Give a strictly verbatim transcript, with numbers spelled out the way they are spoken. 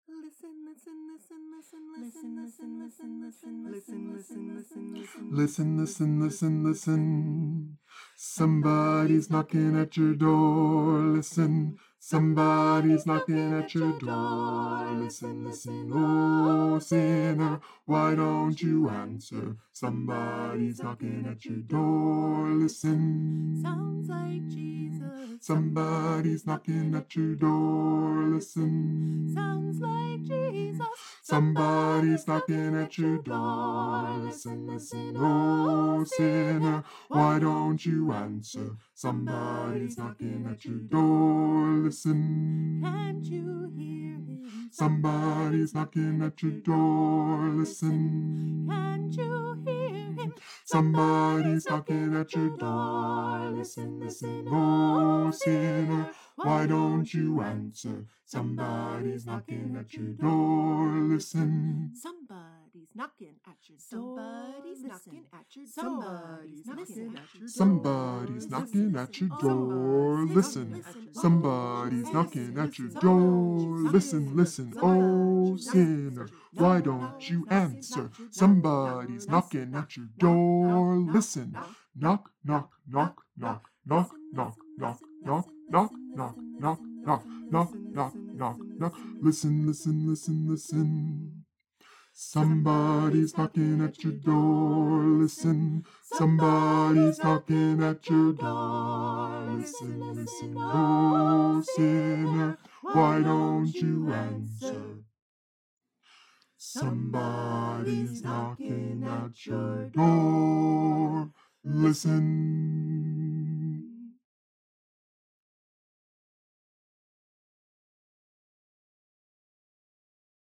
Listen, listen, listen, listen, listen, listen, listen, listen, listen, listen, listen, listen, Listen, listen, listen, listen. Somebody's knocking at your door. Listen, somebody's knocking at your door. Listen, listen, oh sinner, why don't you answer? Somebody's knocking at your door. Listen. Sounds like Jesus. Somebody's knocking at your door. Listen. Sounds like Jesus. Somebody's knocking at your door. Listen, listen, oh sinner, why don't you answer? Somebody's knocking at your door. Listen. Can't you hear him? Somebody's knocking at your door. Listen. Can't you hear him? Somebody's knocking at your door. Listen, listen, oh sinner, why don't you answer? Somebody's knocking at your door. Listen. Somebody's knocking at your door. Somebody's knocking at your door. Somebody's knocking at your door. Somebody's knocking at your door. Listen. Somebody's knocking at your door. Listen, listen, oh sinner, why don't you answer? Somebody's knocking at your door. Listen. Knock, knock, knock, knock, knock, knock, knock, knock, knock, knock, knock, knock, knock, knock, knock, knock. Listen, listen, listen, listen. Somebody's knocking at your door. Listen. Somebody's knocking at your door. Listen, listen, oh sinner, why don't you answer? Somebody's knocking at your door. Listen.